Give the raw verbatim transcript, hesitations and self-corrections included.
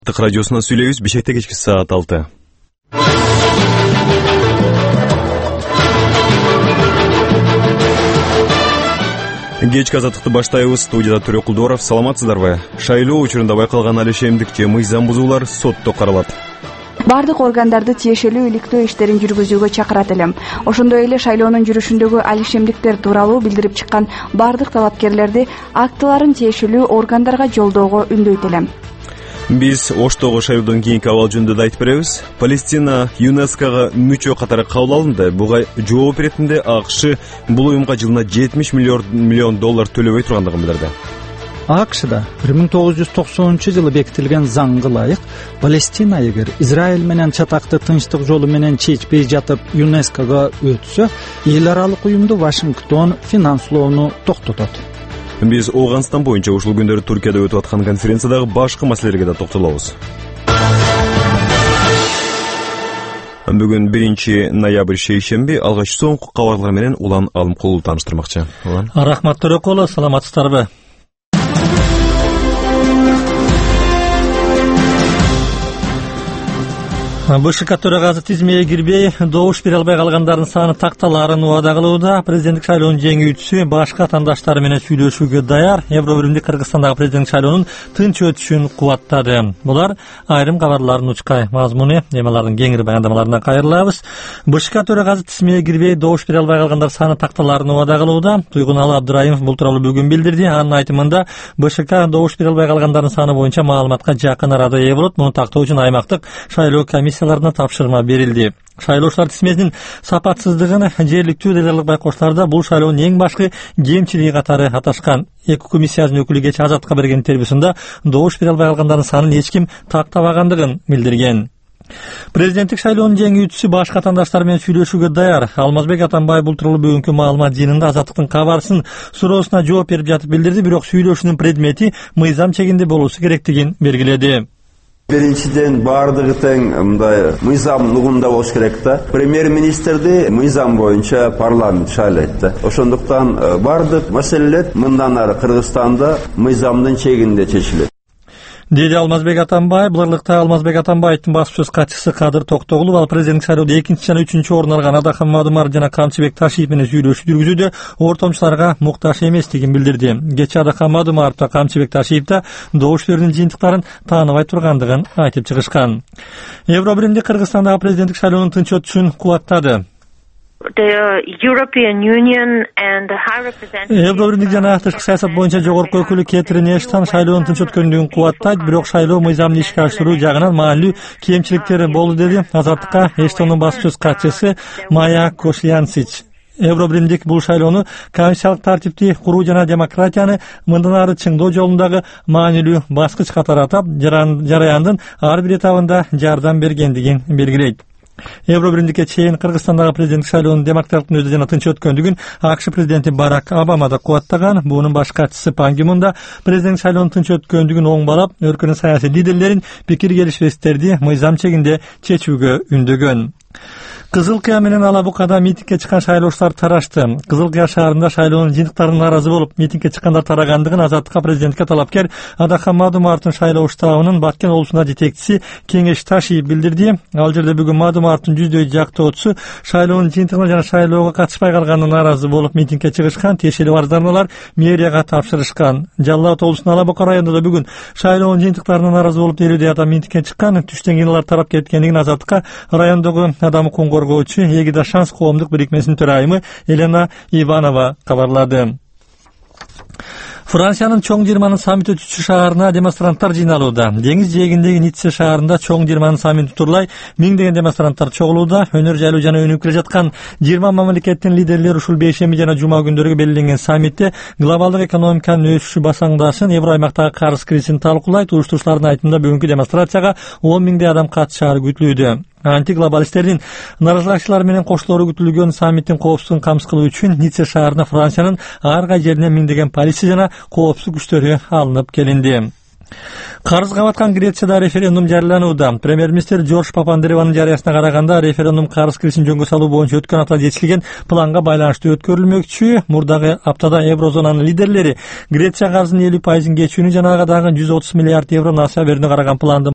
Tık Radyosu'na söylüyoruz. Bişek'te geçki saat altı. Geç azаттыкты баштайбыз. Студияда Төрөк Кулдоров. Саламатсыздарбы? Шайлоо учурунда байкалган алишемдикче мыйзам бузуулар сотто каралат. Бардык органдарды тиешелүү иликтөө иштерин жүргүзүүгө чакырат элем. Ошондой эле шайлоонун жүрүшүндөгү алишемдиктер тууралуу билдирип чыккан бардык талапкерлерди актыларын тиешелүү органдарга жолдоого үндөйт элем. Биз Оштогу шайлоодон кийинки абал жөнүндө да айтып беребиз. Палестина ЮНЕСКОга мүчө катары кабыл алынды. Буга жооп иретинде АКШ бул уюмга жылына жетимиш миллион доллар төлөбөй тургандыгын билдирди. АКШда бир миң тогуз жүз токсонунчу жылы бекитилген заңга ылайык Палестина эгер Израиль менен чатакты тынчтык жолу менен чечпей жатып ЮНЕСКОга өтсө, эл аралык уюмду Вашингтон финанслоону токтотот. Биз Ауганстан боюнча ушул күндөрү Туркияда өтүп аткан конференциядагы башка маселелерге да токтолобуз. Бүгүн биринчи ноябрь шейшемби, алгач соңку кабарлар менен Улан Алымкулду тааныштырмакчы. Улан. Рахмат Төрөкулу, саламатсыздарбы? БШК төрагасы тизмеге кирбей, добуш бере албай калгандардын саны такталарын убада кылууда. Президенттик шайлоонун жеңүүчүсү башка атаандаштары менен сүйлөшүүгө даяр. Евробиримдик Кыргызстандагы президенттик шайлоонун тынч өтүшүн кубаттады. Булар айрым кабарлардын учкай мазмуну, эмалардын кеңири баяндамаларына кайрылабыз. БШК төрагасы тизмеге кирбей, добуш бере албай калгандар саны такталарын убада кылууда. Туйгуналы Абдырайымов бул тууралуу бүгүн билдирди. Анын айтымында БШК добуш бере албай калгандардын саны боюнча маалыматка жакын арада ээ болот. Муну тактоо үчүн аймактык шайлоо комиссия тапшырма берилди. Шайлоочулар тизмесинин сапатсыздыгын жергиликтүү делегаттык байкоочуларда бул шайлоонун эң башкы кемчилиги катары аташкан. Эки комиссиянын өкүлү кечээ Азаттыкка берген интервьюсунда добуш бере албай калгандардын санын эч ким тактабагандыгын билдирген. Президенттик шайлоонун жеңүүчүсү башка атаандаштар менен сүйлөшүүгө даяр. Алмазбек Атамбай бул тууралуу бүгүнкү маалымат жыйынында Азаттыктын кабарсын суроосуна жооп берип жатып билдирди, бирок сүйлөшүүнүн предмети мыйзам чегинде болуусу керектигин белгиледи. Биринчиден баардыгы тең мындай мыйзам нугунда болуш керек да. Премьер-министрди мыйзам боюнча парламент шайлайт да. Ошондуктан баардык маселелер мындан ары Кыргызстанда мыйзамдын чегинде чечилет. Деди Алмазбек Атамбай. Буларлыкта Алмазбек Атамбайдын басып сөз катчысы Кадыр Токтогулов ал президенттик шайлоодо экинчи жана үчүнчү орун алган Адакан Мадумар жана Камчыбек Ташиев менен сүйлөшүү жүргүзүүдө ортомчуларга мукташ эместигин билдирди. Кечээ Адакан Мадумаров да Камчыбек Ташиев да добуш берүүнүн жыйынтыктарын тааныбай тургандыгын айтып чыгышкан. Евробиримдик Кыргызстандагы президенттик шайлоонун тынч өтүшүн кубаттады. Евробиримдик жана тышкы саясат боюнча жогорку өкүлү Кетрин Эштон шайлоонун тынч өткөндүгүн кубаттайт, бирок шайлоо мыйзамын ишке ашыруу жагынан маанилүү кемчиликтери болду деди Азаттыкка Эштондун басып сөз катчысы Майя Кошлянсич. Евробиримдик бул шайлоону конституциялык тартипти куруу жана демократияны мындан ары чыңдоо жолундагы маанилүү баскыч катары атап, жараяндын ар бир этабында жардам бергендигин белгилейт. Евробиримдикке чейин Кыргызстандагы президенттик шайлоонун демократиялыктын өзү жана тынч өткөндүгүн АКШ президенти Барак Обама да кубаттаган. Бунун баш катчысы Пан Ги Мун да президенттик шайлоонун тынч өткөндүгүн оңбалап, өлкөнүн саясий лидерлерин пикир келишпестиктерди мыйзам чегинде чечүүгө үндөгөн. Кызыл Кыя менен Ала Букада митингге чыккан шайлоочулар тарашты. Кызыл Кыя шаарында шайлоонун жыйынтыктарына нааразы болуп, митингге чыккандар тарагандыгын Азаттыкка президентке талапкер Адакан Мадумаровдун шайлоо штабынын Баткен облусуна жетекчиси Кеңеш Ташиев билдирди. Ал жерде бүгүн Мадумаровдун жүздөй жактоочусу шайлоонун жыйынтыгына жана шайлоого катышпай калганына нааразы болуп митингге чыгышкан. Тиешелүү арыздармалар мэрияга тапшырышкан. Жалал Абад облусунун Ала Бука районунда да бүгүн шайлоонун жыйынтыктарына нааразы болуп элүүдөй адам митингге чыккан. Түштөн кийин алар тарап кеткендигин Азаттыкка райондогу адам укугун коргоочу Эгида Шанс коомдук бирикмесинин төрайымы Елена Иванова кабарлады. Франциянын чоң жыйырманын саммит өтүүчү шаарына демонстранттар жыйналууда. Деңиз жээгиндеги Ницце шаарында чоң жыйырманын саммити тууралай миңдеген демонстранттар чогулууда. Өнөр жайлуу жана өнүгүп келе жаткан жыйырма мамлекеттин лидерлери ушул бейшемби жана жума күндөрүгө белгиленген саммитте глобалдык экономиканын өсүшү басаңдашын, евро аймактагы карыз кризисин талкуулайт. Уюштуруучулардын айтымында бүгүнкү демонстрацияга он миңдей адам катышаары күтүлүүдө. Антиглобалисттердин наразылыкчылар менен кошулору күтүлгөн саммиттин коопсуздугун камсыз кылуу үчүн Ницце шаарына Франциянын ар кай жеринен миңдеген полиция жана коопсуздук күчтөрү алынып келинди. Карызга баткан Грецияда референдум жарыяланууда. Премьер-министр Жорж Папандрео'нун жарыясына караганда референдум карыз кризисин жөнгө салуу боюнча өткөн аптада жетишилген планга байланыштуу өткөрүлмөкчү. Мурдагы аптада Еврозонанын лидерлери Греция карызынын элүү пайызын кечүүнү жана ага дагы жүз отуз миллиард евро насыя берүүнү караган планды